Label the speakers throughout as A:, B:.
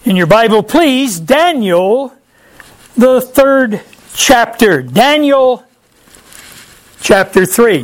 A: In your Bible, please, Daniel, the 3rd chapter. Daniel, chapter 3.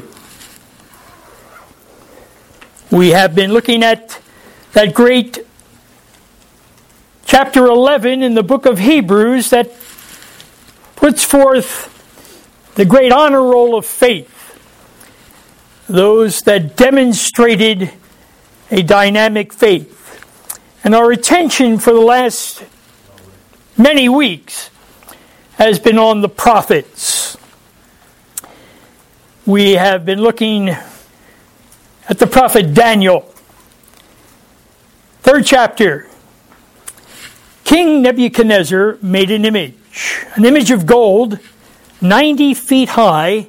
A: We have been looking at that great chapter 11 in the book of Hebrews that puts forth the great honor roll of faith. Those that demonstrated a dynamic faith. And our attention for the last many weeks has been on the prophets. We have been looking at the prophet Daniel. 3rd chapter. King Nebuchadnezzar made an image of gold 90 feet high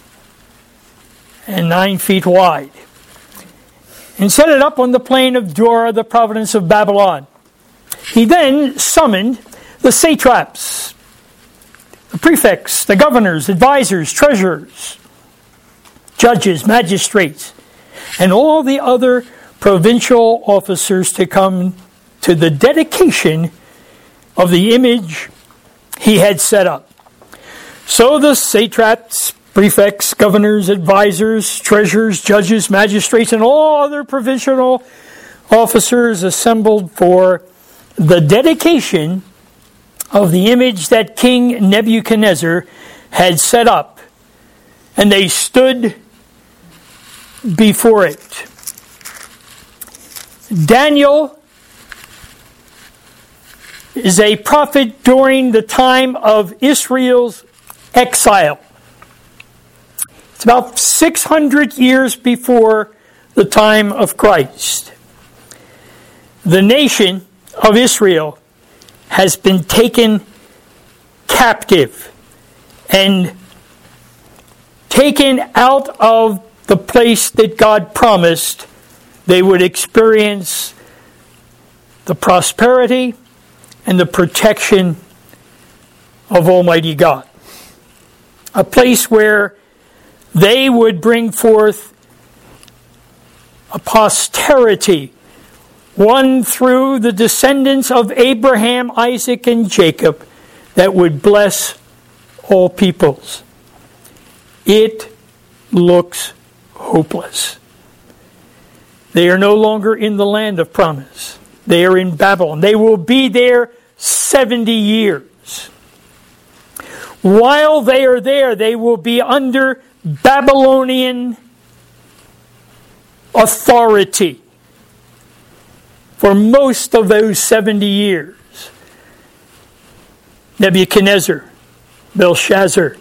A: and 9 feet wide, and set it up on the plain of Dura, the province of Babylon. He then summoned the satraps, the prefects, the governors, advisors, treasurers, judges, magistrates, and all the other provincial officers to come to the dedication of the image he had set up. So the satraps, prefects, governors, advisors, treasurers, judges, magistrates, and all other provincial officers assembled for the dedication of the image that King Nebuchadnezzar had set up. And they stood before it. Daniel is a prophet during the time of Israel's exile. It's about 600 years before the time of Christ. The nation of Israel has been taken captive and taken out of the place that God promised they would experience the prosperity and the protection of Almighty God. A place where they would bring forth a posterity, one through the descendants of Abraham, Isaac, and Jacob, that would bless all peoples. It looks hopeless. They are no longer in the land of promise. They are in Babylon. They will be there 70 years. While they are there, they will be under Babylonian authority for most of those 70 years. Nebuchadnezzar, Belshazzar.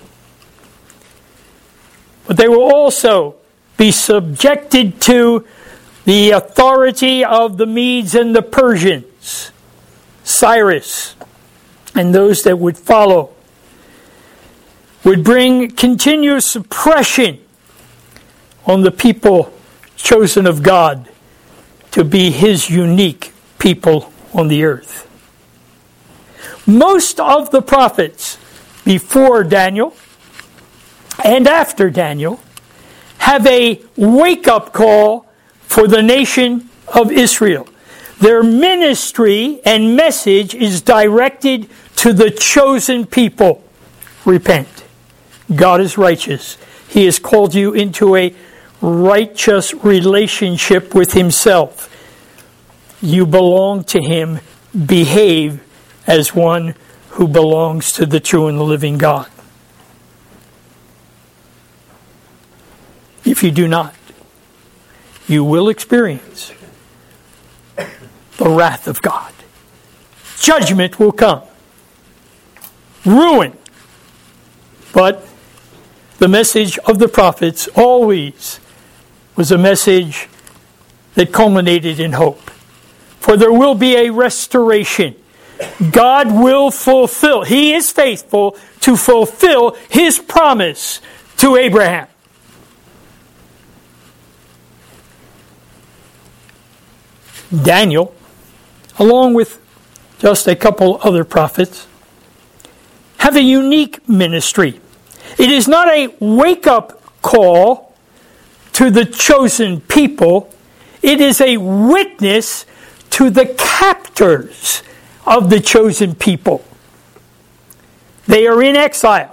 A: But they will also be subjected to the authority of the Medes and the Persians, Cyrus, and those that would follow, would bring continuous oppression on the people chosen of God to be His unique people on the earth. Most of the prophets before Daniel and after Daniel have a wake-up call for the nation of Israel. Their ministry and message is directed to the chosen people. Repent. God is righteous. He has called you into a righteous relationship with Himself. You belong to Him. Behave as one who belongs to the true and the living God. If you do not, you will experience the wrath of God. Judgment will come. Ruin. But the message of the prophets always was a message that culminated in hope. For there will be a restoration. God will fulfill. He is faithful to fulfill His promise to Abraham. Daniel, along with just a couple other prophets, have a unique ministry. It is not a wake-up call to the chosen people. It is a witness to the captors of the chosen people. They are in exile.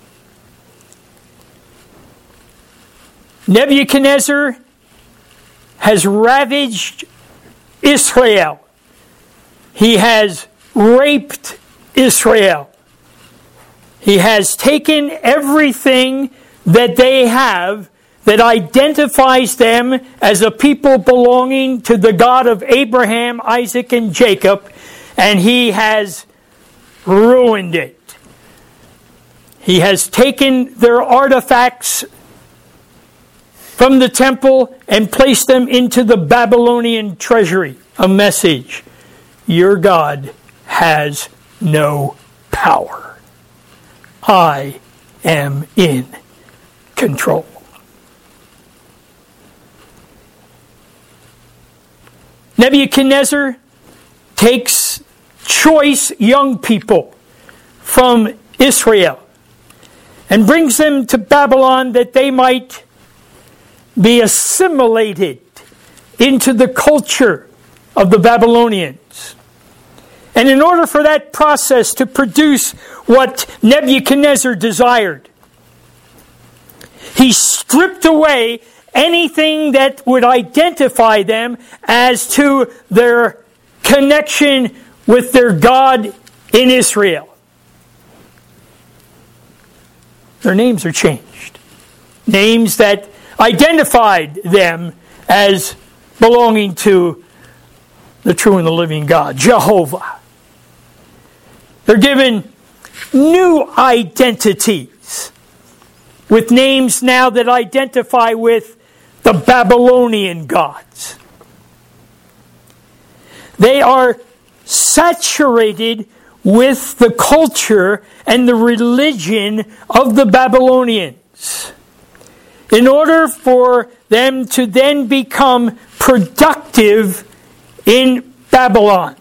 A: Nebuchadnezzar has ravaged Israel. He has raped Israel. He has taken everything that they have that identifies them as a people belonging to the God of Abraham, Isaac, and Jacob, and he has ruined it. He has taken their artifacts from the temple and placed them into the Babylonian treasury. A message: your God has no power. I am in control. Nebuchadnezzar takes choice young people from Israel and brings them to Babylon that they might be assimilated into the culture of the Babylonians. And in order for that process to produce what Nebuchadnezzar desired, he stripped away anything that would identify them as to their connection with their God in Israel. Their names are changed. Names that identified them as belonging to the true and the living God, Jehovah. They're given new identities with names now that identify with the Babylonian gods. They are saturated with the culture and the religion of the Babylonians in order for them to then become productive in Babylon.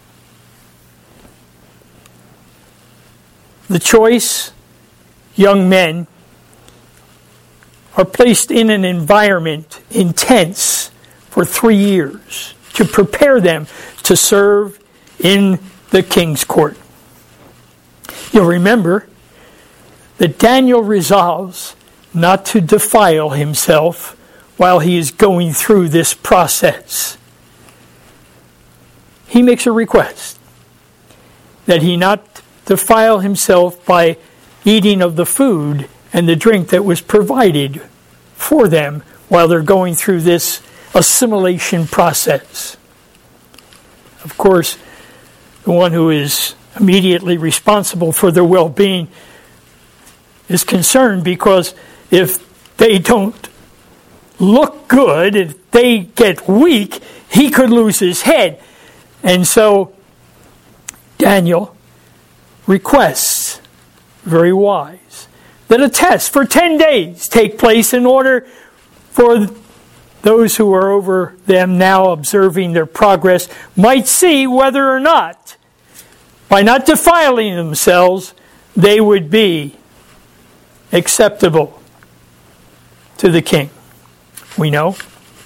A: The choice young men are placed in an environment in tents for 3 years to prepare them to serve in the king's court. You'll remember that Daniel resolves not to defile himself while he is going through this process. He makes a request that he not defile himself by eating of the food and the drink that was provided for them while they're going through this assimilation process. Of course, the one who is immediately responsible for their well-being is concerned, because if they don't look good, if they get weak, he could lose his head. And so Daniel requests, very wise, that a test for 10 days take place in order for those who are over them now observing their progress might see whether or not, by not defiling themselves, they would be acceptable to the king. We know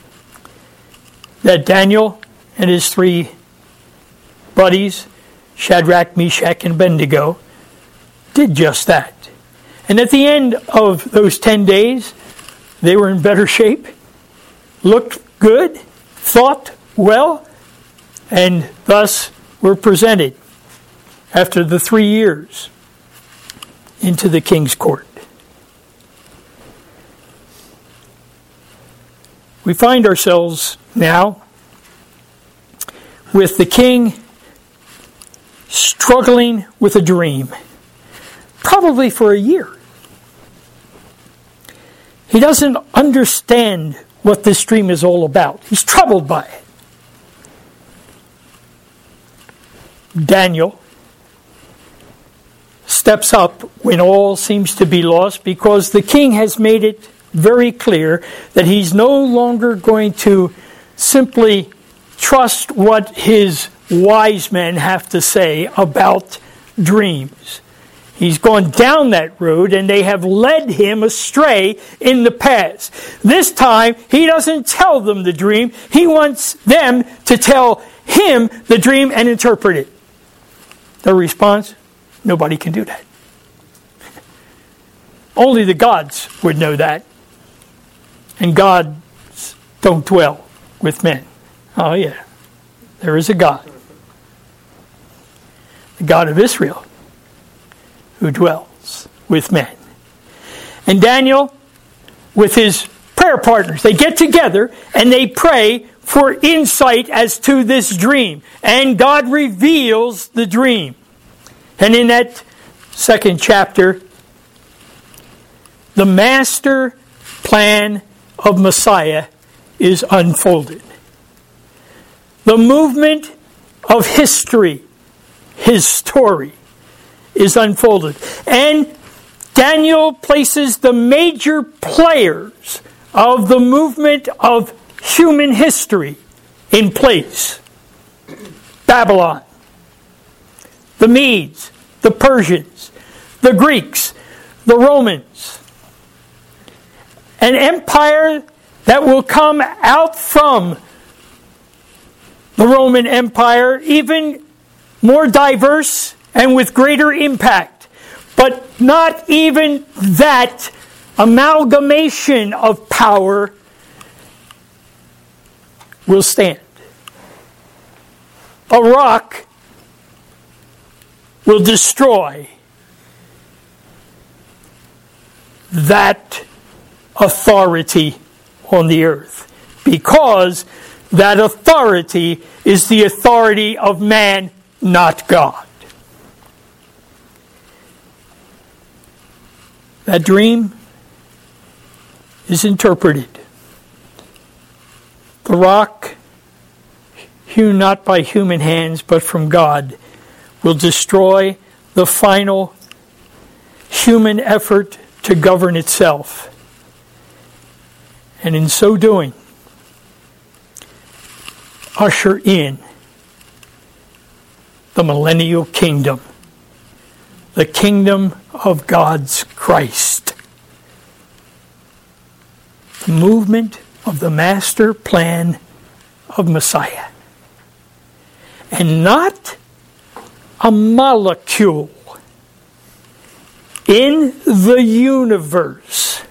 A: that Daniel and his 3 buddies, Shadrach, Meshach, and Abednego, did just that. And at the end of those 10 days, they were in better shape, looked good, thought well, and thus were presented after the 3 years into the king's court. We find ourselves now with the king struggling with a dream, probably for a year. He doesn't understand what this dream is all about. He's troubled by it. Daniel steps up when all seems to be lost, because the king has made it very clear that he's no longer going to simply trust what his wise men have to say about dreams. He's gone down that road, and they have led him astray in the past. This time, he doesn't tell them the dream. He wants them to tell him the dream and interpret it. Their response, nobody can do that. Only the gods would know that. And gods don't dwell with men. Oh yeah, there is a God. The God of Israel, who dwells with men. And Daniel, with his prayer partners, they get together and they pray for insight as to this dream. And God reveals the dream. And in that second chapter, the master plan of Messiah is unfolded. The movement of history, his story, is unfolded. And Daniel places the major players of the movement of human history in place. Babylon, the Medes, the Persians, the Greeks, the Romans. An empire that will come out from the Roman Empire, even more diverse and with greater impact. But not even that amalgamation of power will stand. A rock will destroy that authority on the earth, because that authority is the authority of man, not God. That dream is interpreted. The rock, hewn not by human hands but from God, will destroy the final human effort to govern itself. And in so doing, usher in the millennial kingdom, the kingdom of God's Christ. The movement of the master plan of Messiah. And not a molecule in the universe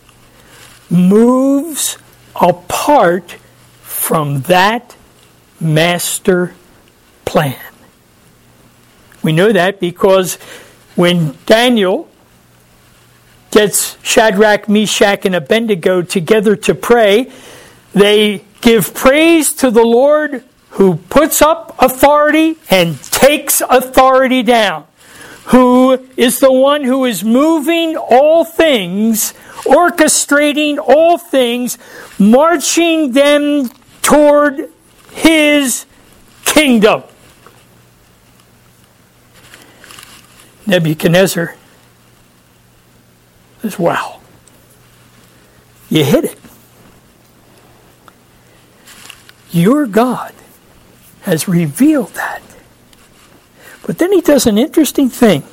A: moves apart from that master plan. We know that because when Daniel gets Shadrach, Meshach, and Abednego together to pray, they give praise to the Lord who puts up authority and takes authority down, who is the one who is moving all things, orchestrating all things, marching them toward his kingdom. Nebuchadnezzar says, wow, you hit it. Your God has revealed that. But then he does an interesting thing.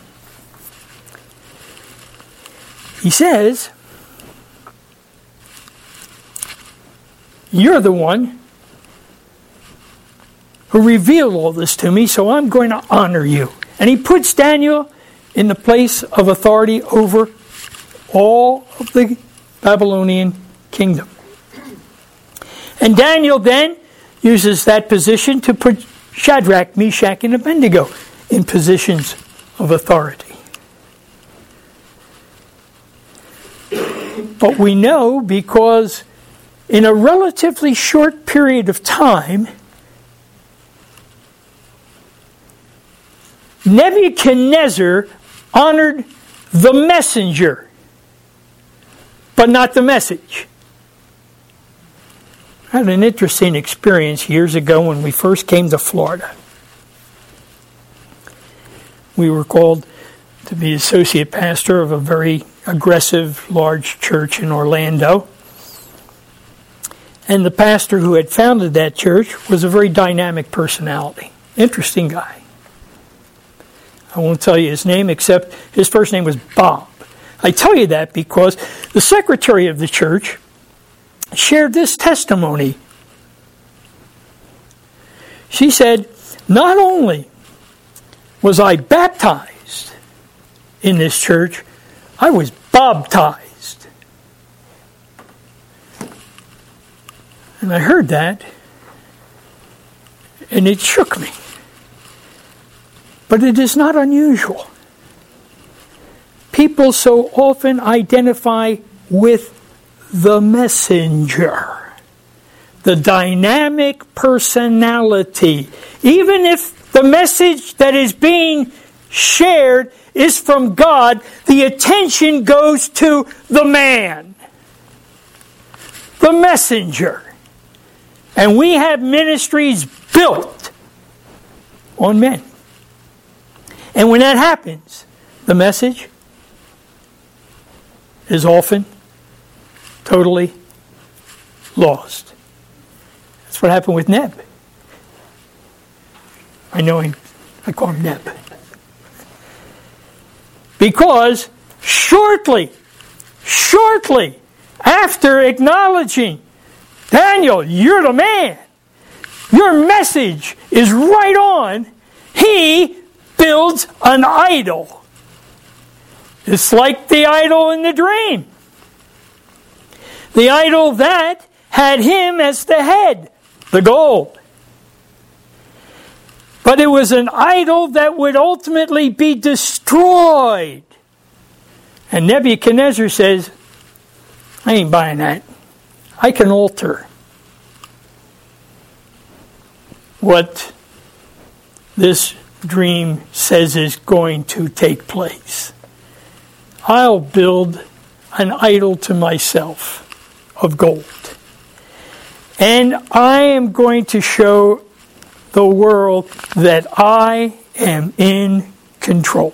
A: He says, you're the one who revealed all this to me, so I'm going to honor you. And he puts Daniel in the place of authority over all of the Babylonian kingdom. And Daniel then uses that position to put Shadrach, Meshach, and Abednego in positions of authority. But we know because in a relatively short period of time, Nebuchadnezzar honored the messenger, but not the message. I had an interesting experience years ago when we first came to Florida. We were called to be associate pastor of a very aggressive, large church in Orlando. And the pastor who had founded that church was a very dynamic personality. Interesting guy. I won't tell you his name, except his first name was Bob. I tell you that because the secretary of the church shared this testimony. She said, not only was I baptized in this church. I was baptized. And I heard that, and it shook me. But it is not unusual. People so often identify with the messenger, the dynamic personality. Even if the message that is being shared is from God, the attention goes to the man, the messenger. And we have ministries built on men. And when that happens, the message is often totally lost. That's what happened with Neb. I know him. I call him Neb. Because shortly after acknowledging, Daniel, you're the man, your message is right on, he builds an idol. It's like the idol in the dream. The idol that had him as the head, the gold. But it was an idol that would ultimately be destroyed. And Nebuchadnezzar says, I ain't buying that. I can alter what this dream says is going to take place. I'll build an idol to myself of gold. And I am going to show the world that I am in control.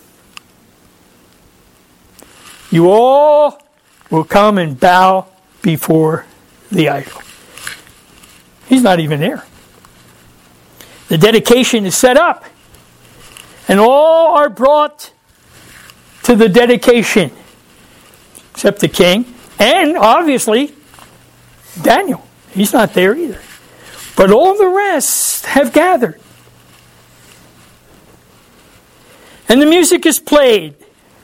A: You all will come and bow before the idol. He's not even there. The dedication is set up. And all are brought to the dedication. Except the king. And obviously, Daniel. He's not there either. But all the rest have gathered. And the music is played.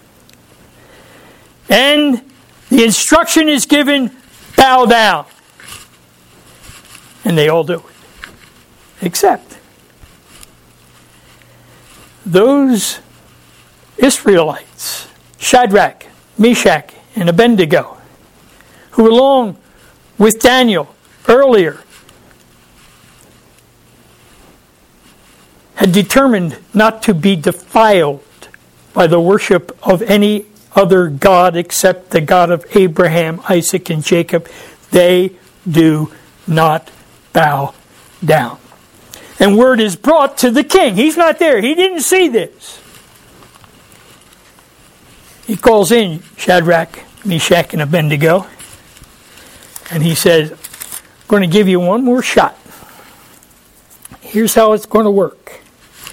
A: And the instruction is given, bow down. And they all do it. Except those Israelites, Shadrach, Meshach, and Abednego, who along with Daniel earlier had determined not to be defiled by the worship of any other God except the God of Abraham, Isaac, and Jacob, they do not bow down. And word is brought to the king. He's not there. He didn't see this. He calls in Shadrach, Meshach, and Abednego. And he says, I'm going to give you one more shot. Here's how it's going to work.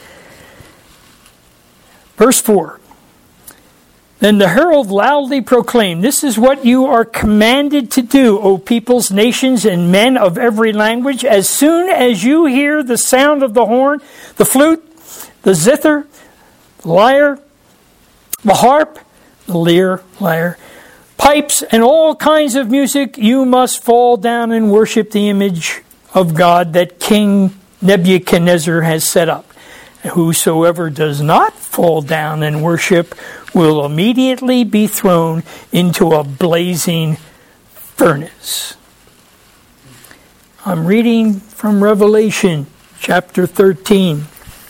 A: Verse 4. Then the herald loudly proclaimed, this is what you are commanded to do, O peoples, nations, and men of every language. As soon as you hear the sound of the horn, the flute, the zither, the lyre, the harp, the lyre, pipes, and all kinds of music, you must fall down and worship the image of God that King Nebuchadnezzar has set up. Whosoever does not fall down and worship will immediately be thrown into a blazing furnace. I'm reading from Revelation chapter 13.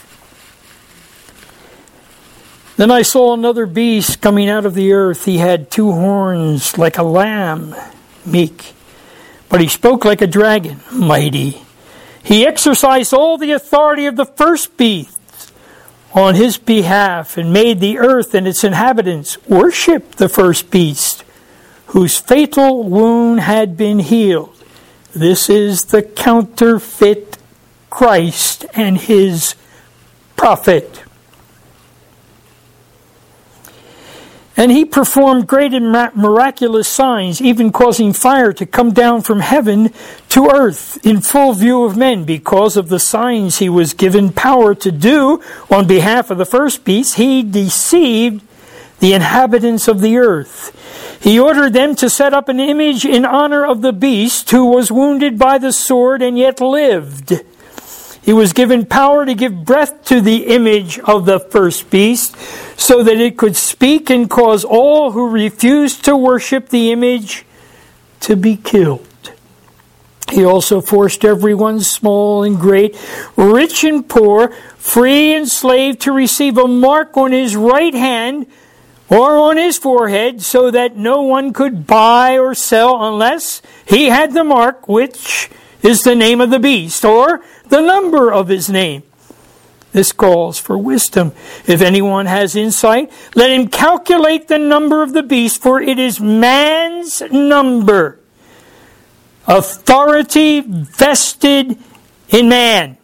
A: Then I saw another beast coming out of the earth. He had 2 horns like a lamb, meek, but he spoke like a dragon, mighty. He exercised all the authority of the first beast on his behalf, and made the earth and its inhabitants worship the first beast, whose fatal wound had been healed. This is the counterfeit Christ and his prophet. And he performed great and miraculous signs, even causing fire to come down from heaven to earth in full view of men. Because of the signs he was given power to do on behalf of the first beast, he deceived the inhabitants of the earth. He ordered them to set up an image in honor of the beast who was wounded by the sword and yet lived. He was given power to give breath to the image of the first beast so that it could speak and cause all who refused to worship the image to be killed. He also forced everyone, small and great, rich and poor, free and slave, to receive a mark on his right hand or on his forehead so that no one could buy or sell unless he had the mark, which is the name of the beast or the number of his name. This calls for wisdom. If anyone has insight, let him calculate the number of the beast, for it is man's number. Authority vested in man.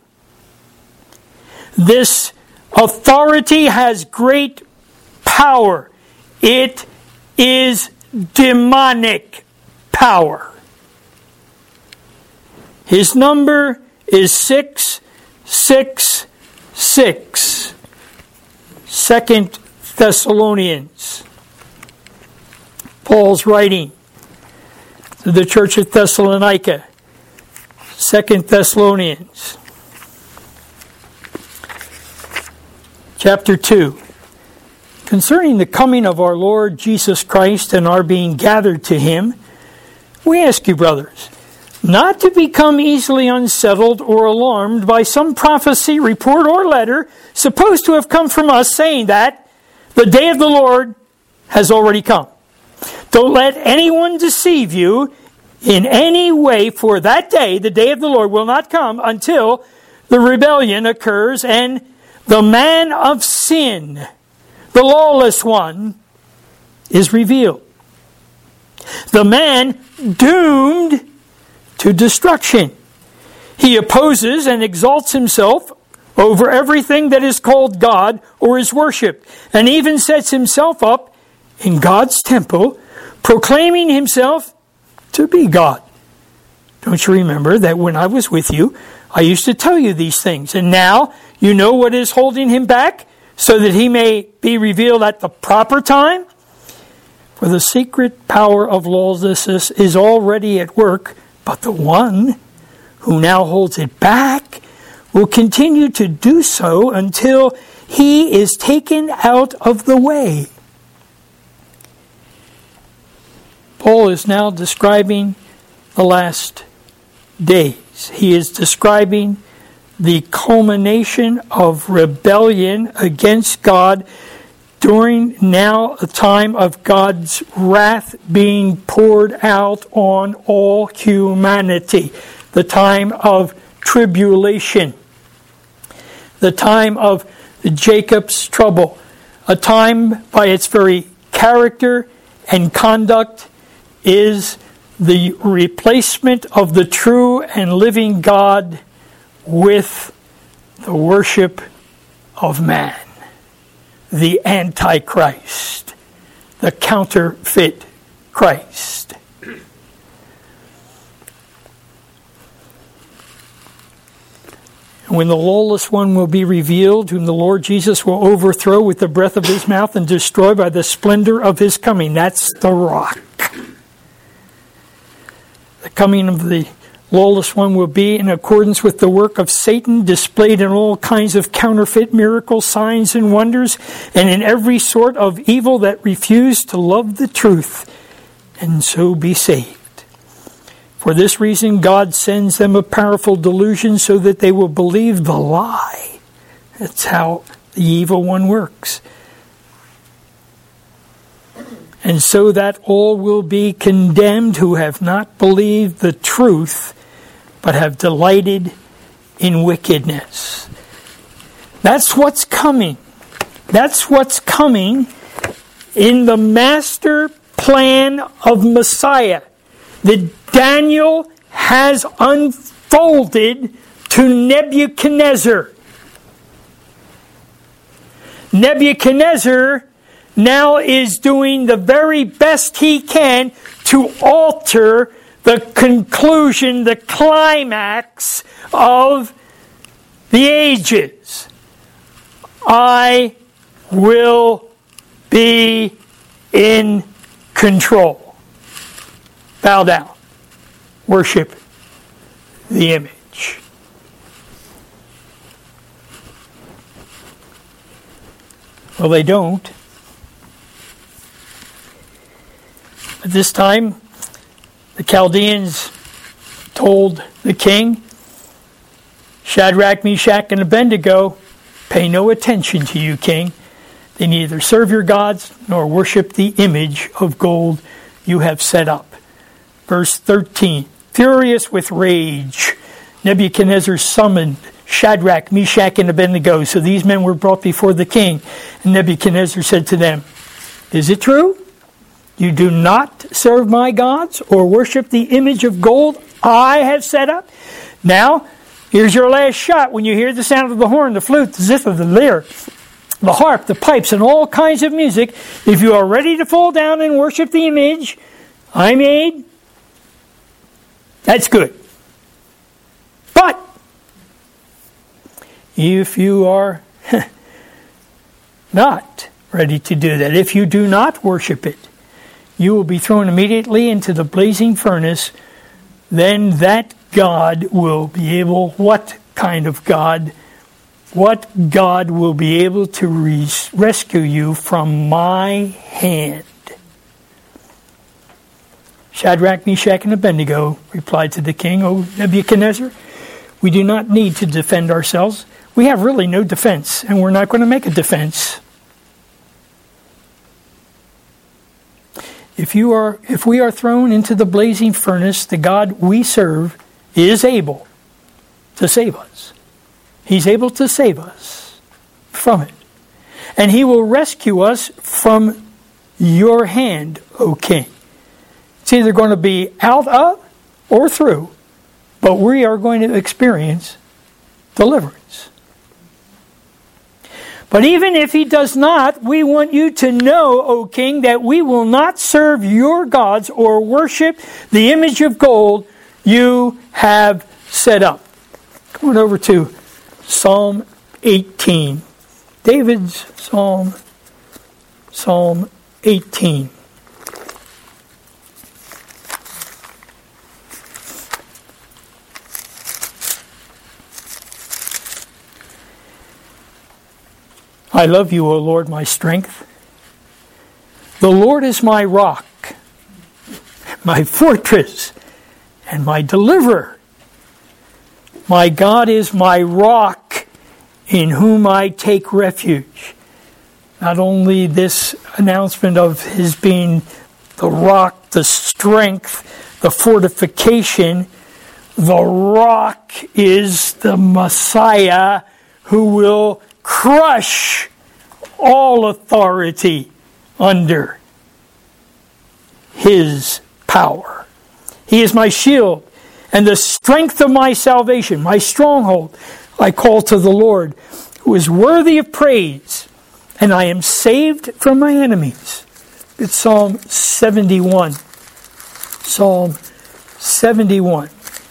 A: This authority has great power. It is demonic power. His number is 666. 2 Thessalonians. Paul's writing to the church of Thessalonica. 2 Thessalonians. Chapter 2. Concerning the coming of our Lord Jesus Christ and our being gathered to him, we ask you, brothers, not to become easily unsettled or alarmed by some prophecy, report, or letter supposed to have come from us saying that the day of the Lord has already come. Don't let anyone deceive you in any way, for that day, the day of the Lord, will not come until the rebellion occurs and the man of sin, the lawless one, is revealed. The man doomed to destruction. He opposes and exalts himself over everything that is called God or is worshipped, and even sets himself up in God's temple, proclaiming himself to be God. Don't you remember that when I was with you, I used to tell you these things, and now you know what is holding him back, so that he may be revealed at the proper time? For the secret power of lawlessness is already at work, but the one who now holds it back will continue to do so until he is taken out of the way. Paul is now describing the last days. He is describing the culmination of rebellion against God during now a time of God's wrath being poured out on all humanity. The time of tribulation. The time of Jacob's trouble. A time by its very character and conduct is the replacement of the true and living God with the worship of man. The Antichrist, the counterfeit Christ. When the lawless one will be revealed, whom the Lord Jesus will overthrow with the breath of his mouth and destroy by the splendor of his coming. That's the rock. The coming of the lawless one will be in accordance with the work of Satan, displayed in all kinds of counterfeit miracles, signs, and wonders, and in every sort of evil that refuse to love the truth and so be saved. For this reason, God sends them a powerful delusion so that they will believe the lie. That's how the evil one works. And so that all will be condemned who have not believed the truth, but have delighted in wickedness. That's what's coming. That's what's coming in the master plan of Messiah that Daniel has unfolded to Nebuchadnezzar. Nebuchadnezzar now is doing the very best he can to alter the conclusion, the climax of the ages. I will be in control. Bow down. Worship the image. Well, they don't. At this time, the Chaldeans told the king, Shadrach, Meshach, and Abednego, pay no attention to you, king. They neither serve your gods nor worship the image of gold you have set up. Verse 13, furious with rage, Nebuchadnezzar summoned Shadrach, Meshach, and Abednego. So these men were brought before the king. And Nebuchadnezzar said to them, is it true? You do not serve my gods or worship the image of gold I have set up? Now, here's your last shot. When you hear the sound of the horn, the flute, the zither, the lyre, the harp, the pipes, and all kinds of music, if you are ready to fall down and worship the image I made, that's good. But if you are not ready to do that, if you do not worship it, you will be thrown immediately into the blazing furnace. Then that God will be able, what kind of God? What God will be able to rescue you from my hand? Shadrach, Meshach, and Abednego replied to the king, O Nebuchadnezzar, we do not need to defend ourselves. We have really no defense, and we're not going to make a defense. If we are thrown into the blazing furnace, the God we serve is able to save us. He's able to save us from it. And he will rescue us from your hand, O king. It's either going to be out of or through, but we are going to experience deliverance. But even if he does not, we want you to know, O king, that we will not serve your gods or worship the image of gold you have set up. Going over to Psalm 18. David's Psalm 18. I love you, O Lord, my strength. The Lord is my rock, my fortress, and my deliverer. My God is my rock, in whom I take refuge. Not only this announcement of his being the rock, the strength, the fortification, the rock is the Messiah who will crush all authority under his power. He is my shield and the strength of my salvation, my stronghold. I call to the Lord, who is worthy of praise, and I am saved from my enemies. It's Psalm 71. Psalm 71.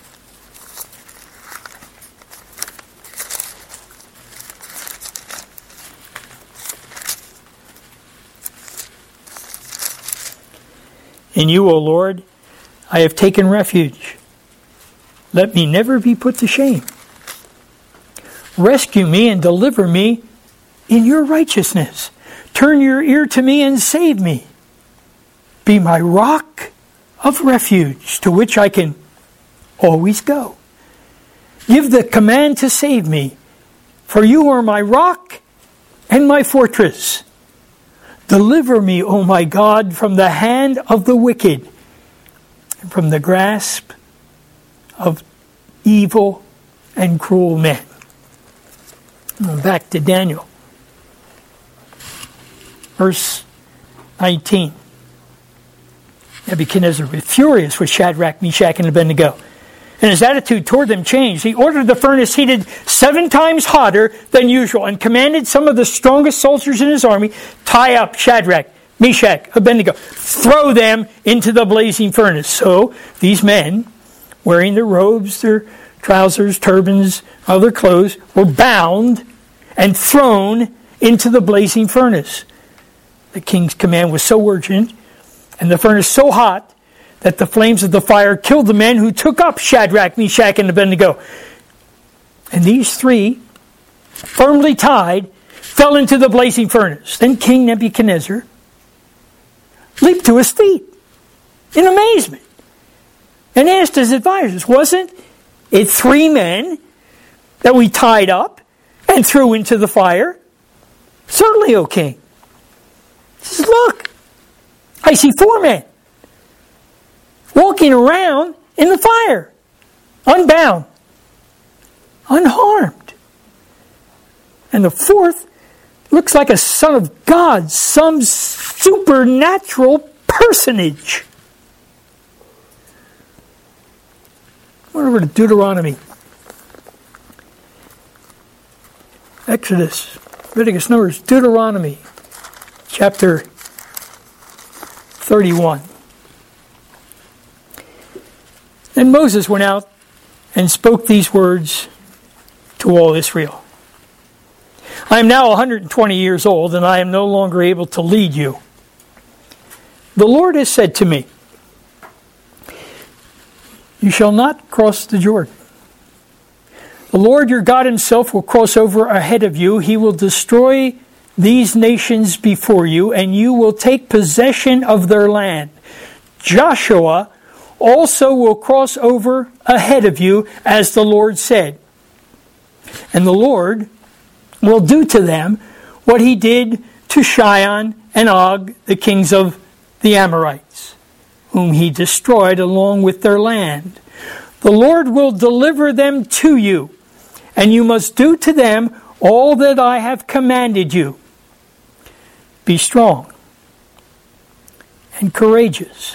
A: In you, O Lord, I have taken refuge. Let me never be put to shame. Rescue me and deliver me in your righteousness. Turn your ear to me and save me. Be my rock of refuge to which I can always go. Give the command to save me, for you are my rock and my fortress. Deliver me, O my God, from the hand of the wicked and from the grasp of evil and cruel men. Back to Daniel. Verse 19. Nebuchadnezzar was furious with Shadrach, Meshach, and Abednego. and his attitude toward them changed. He ordered the furnace heated 7 times hotter than usual and commanded some of the strongest soldiers in his army, tie up Shadrach, Meshach, Abednego, throw them into the blazing furnace. So these men, wearing their robes, their trousers, turbans, other clothes, were bound and thrown into the blazing furnace. The king's command was so urgent and the furnace so hot that the flames of the fire killed the men who took up Shadrach, Meshach, and Abednego. And these 3, firmly tied, fell into the blazing furnace. Then King Nebuchadnezzar leaped to his feet in amazement and asked his advisors, wasn't it 3 men that we tied up and threw into the fire? Certainly, O king. He says, look, I see 4 men walking around in the fire, unbound, unharmed. And the 4th looks like a son of God, some supernatural personage. Over to Deuteronomy. Exodus, Leviticus, Numbers, Deuteronomy, chapter 31. Then Moses went out and spoke these words to all Israel. I am now 120 years old, and I am no longer able to lead you. The Lord has said to me, you shall not cross the Jordan. The Lord your God himself will cross over ahead of you. He will destroy these nations before you, and you will take possession of their land. Joshua also will cross over ahead of you, as the Lord said. And the Lord will do to them what he did to Sihon and Og, the kings of the Amorites, whom he destroyed along with their land. The Lord will deliver them to you, and you must do to them all that I have commanded you. Be strong and courageous.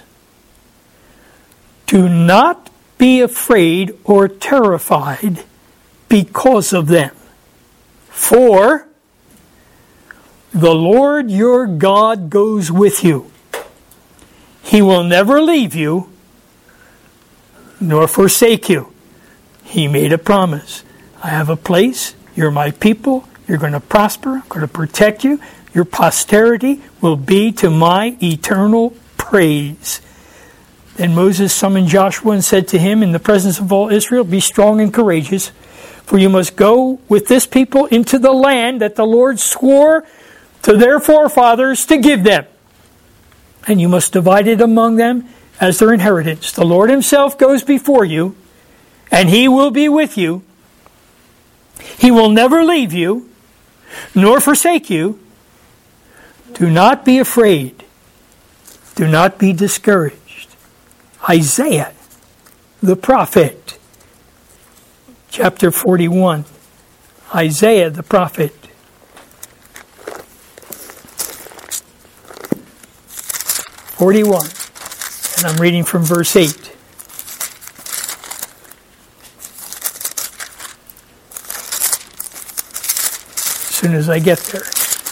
A: Do not be afraid or terrified because of them. For the Lord your God goes with you. He will never leave you nor forsake you. He made a promise. I have a place. You're my people. You're going to prosper. I'm going to protect you. Your posterity will be to my eternal praise. Then Moses summoned Joshua and said to him in the presence of all Israel, be strong and courageous, for you must go with this people into the land that the Lord swore to their forefathers to give them. And you must divide it among them as their inheritance. The Lord himself goes before you, and he will be with you. He will never leave you, nor forsake you. Do not be afraid. Do not be discouraged. Isaiah, the prophet, chapter 41. Isaiah, the prophet. 41. And I'm reading from verse 8. As soon as I get there.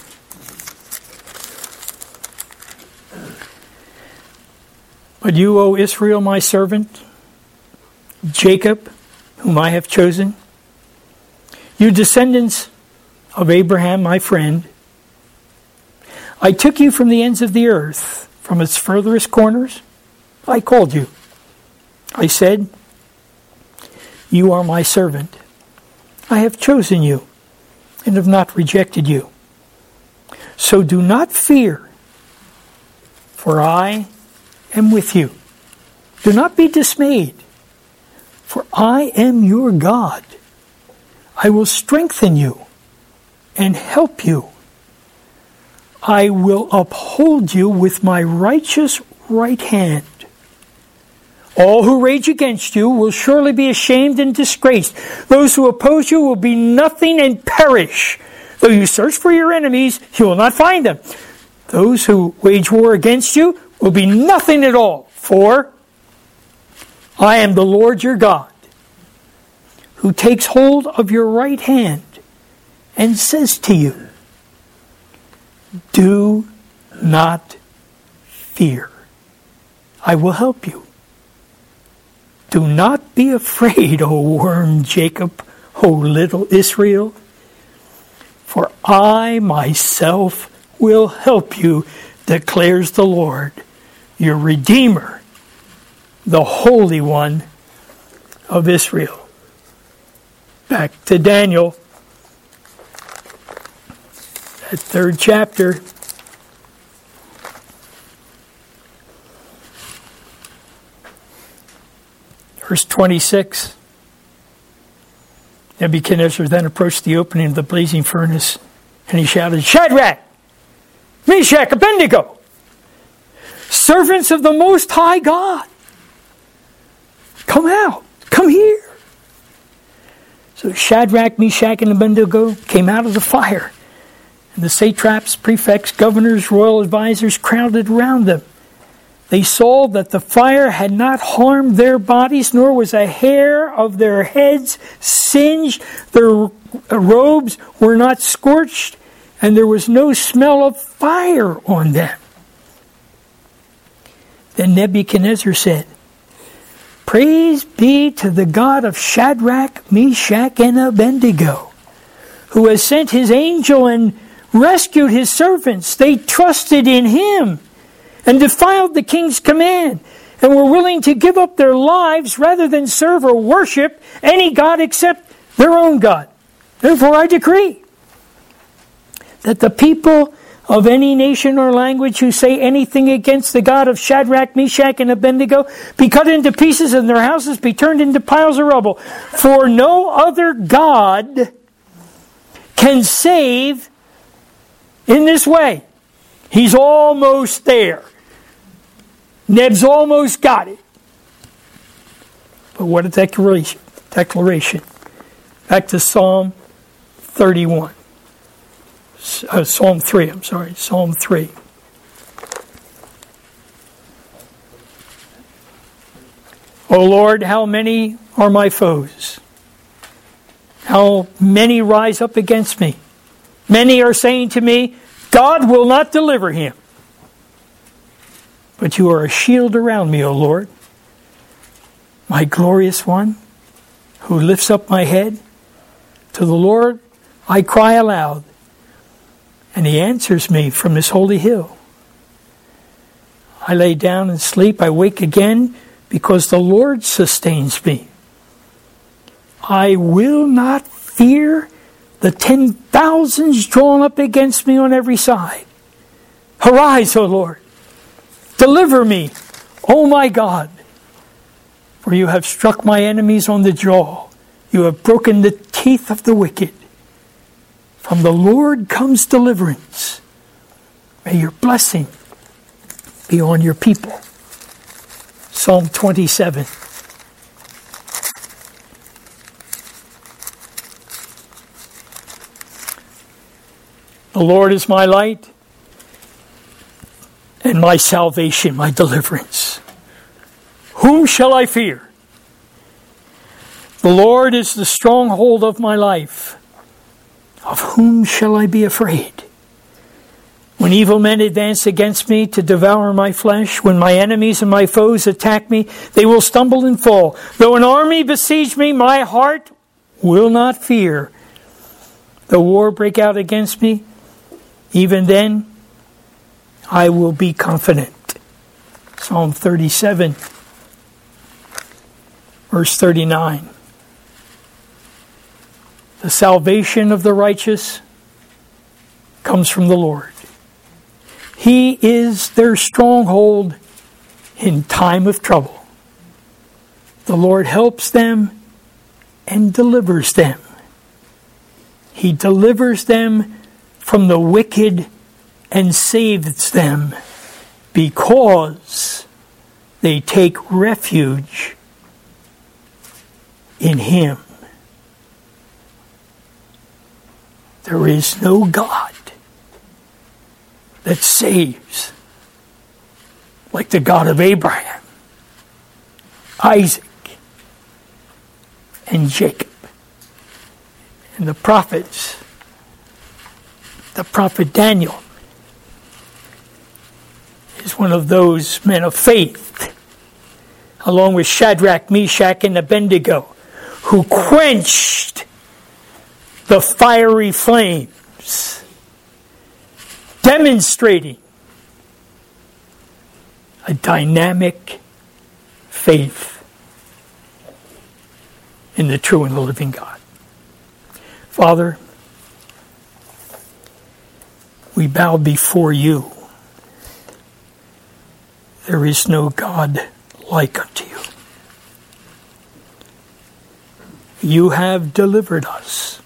A: But you, O Israel, my servant, Jacob, whom I have chosen, you descendants of Abraham, my friend, I took you from the ends of the earth, from its furthest corners. I called you. I said, you are my servant. I have chosen you and have not rejected you. So do not fear, for I am with you. Do not be dismayed, for I am your God. I will strengthen you and help you. I will uphold you with my righteous right hand. All who rage against you will surely be ashamed and disgraced. Those who oppose you will be nothing and perish. Though you search for your enemies, you will not find them. Those who wage war against you will be nothing at all. For I am the Lord your God, who takes hold of your right hand and says to you, do not fear. I will help you. Do not be afraid, O worm Jacob, O little Israel, for I myself will help you, declares the Lord, your Redeemer, the Holy One of Israel. Back to Daniel, that 3rd chapter. Verse 26. Nebuchadnezzar then approached the opening of the blazing furnace, and he shouted, Shadrach, Meshach, Abednego, servants of the Most High God, come out, come here. So Shadrach, Meshach, and Abednego came out of the fire, and the satraps, prefects, governors, royal advisors crowded around them. They saw that the fire had not harmed their bodies, nor was a hair of their heads singed. Their robes were not scorched, and there was no smell of fire on them. Then Nebuchadnezzar said, Praise be to the God of Shadrach, Meshach, and Abednego, who has sent his angel and rescued his servants. They trusted in him and defiled the king's command, and were willing to give up their lives rather than serve or worship any god except their own God. Therefore I decree that the people of any nation or language who say anything against the God of Shadrach, Meshach, and Abednego be cut into pieces and their houses be turned into piles of rubble. For no other God can save in this way. He's almost there. Neb's almost got it. But what a declaration. Back to Psalm 31. Psalm 3, Psalm 3. O Lord, how many are my foes? How many rise up against me? Many are saying to me, God will not deliver him. But you are a shield around me, O Lord, my glorious one, who lifts up my head. To the Lord I cry aloud, and he answers me from his holy hill. I lay down and sleep, I wake again, because the Lord sustains me. I will not fear the 10,000s drawn up against me on every side. Arise, O Lord. Deliver me, O my God, for you have struck my enemies on the jaw. You have broken the teeth of the wicked. From the Lord comes deliverance. May your blessing be on your people. Psalm 27. The Lord is my light and my salvation, my deliverance. Whom shall I fear? The Lord is the stronghold of my life. Of whom shall I be afraid? When evil men advance against me to devour my flesh, when my enemies and my foes attack me, they will stumble and fall. Though an army besiege me, my heart will not fear. Though war break out against me, even then I will be confident. Psalm 37, verse 39. The salvation of the righteous comes from the Lord. He is their stronghold in time of trouble. The Lord helps them and delivers them. He delivers them from the wicked and saves them because they take refuge in Him. There is no God that saves like the God of Abraham, Isaac, and Jacob. And the prophets, the prophet Daniel, is one of those men of faith, along with Shadrach, Meshach, and Abednego, who quenched the fiery flames, demonstrating a dynamic faith in the true and the living God. Father, we bow before you. There is no God like unto you. You have delivered us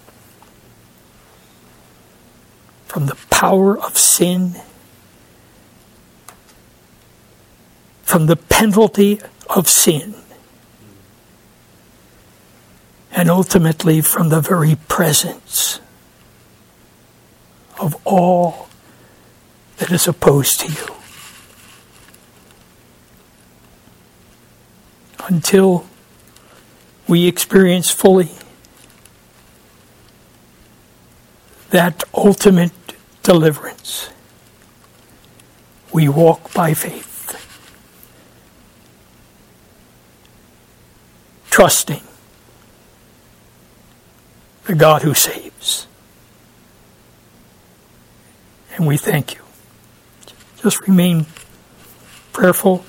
A: from the power of sin, from the penalty of sin, and ultimately from the very presence of all that is opposed to you. Until we experience fully that ultimate deliverance, we walk by faith, trusting the God who saves. And we thank you. Just remain prayerful.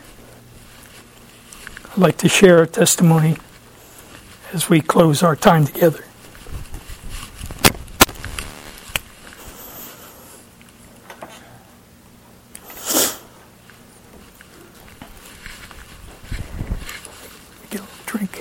A: I'd like to share a testimony as we close our time together. Get a little drink.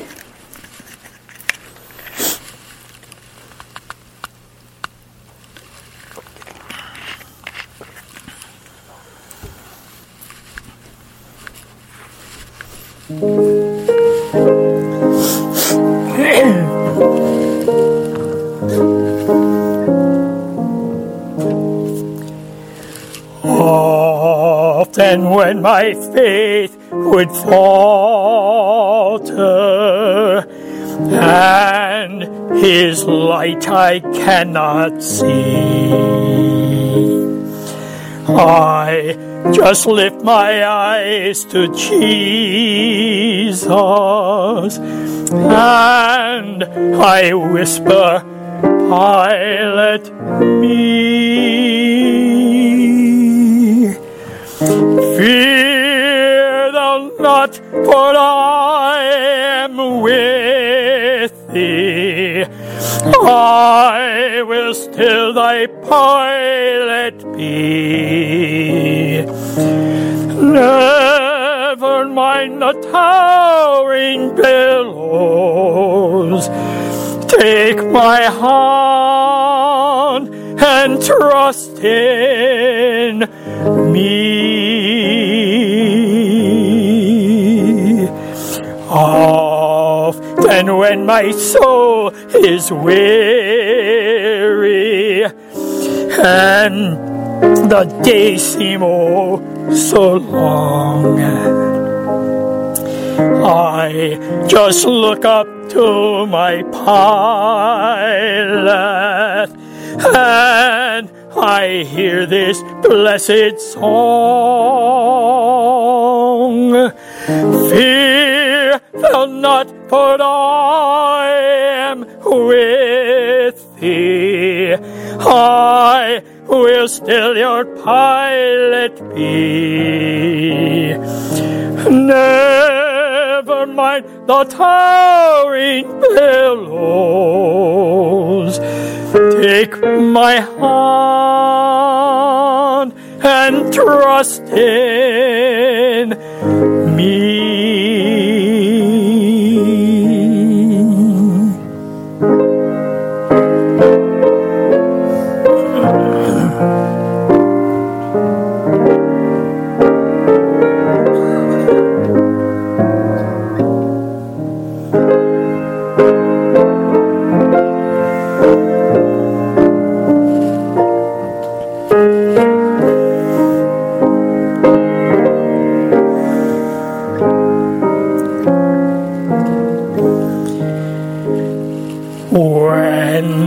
A: Often when my faith would falter and His light I cannot see, I just lift my eyes to Jesus and I whisper, Pilot me. Fear thou not, for I am with thee. I will still thy pilot be. Never mind the towering billows. Take my hand and trust in me. Often when my soul is weary and the days seem oh so long, I just look up to my pilot and I hear this blessed song. Fear thou not, for I am with thee. I will still your pilot be. Never mind the towering billows. Take my hand and trust in me.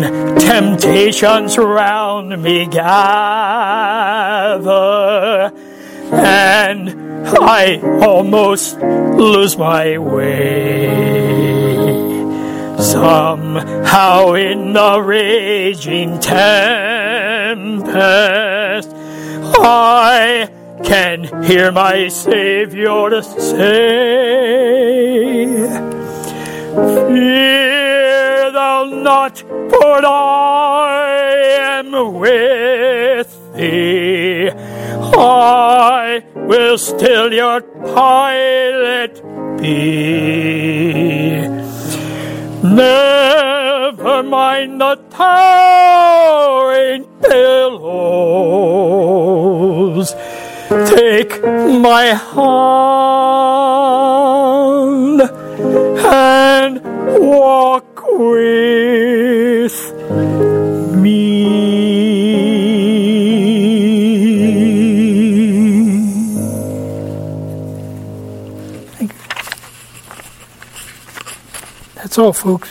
A: temptations round me gather, and I almost lose my way. Somehow in the raging tempest, I can hear my Savior say, fear thou not, for I am with thee. I will still your pilot be. Never mind the towering billows. Take my hand and walk with me. That's all, folks.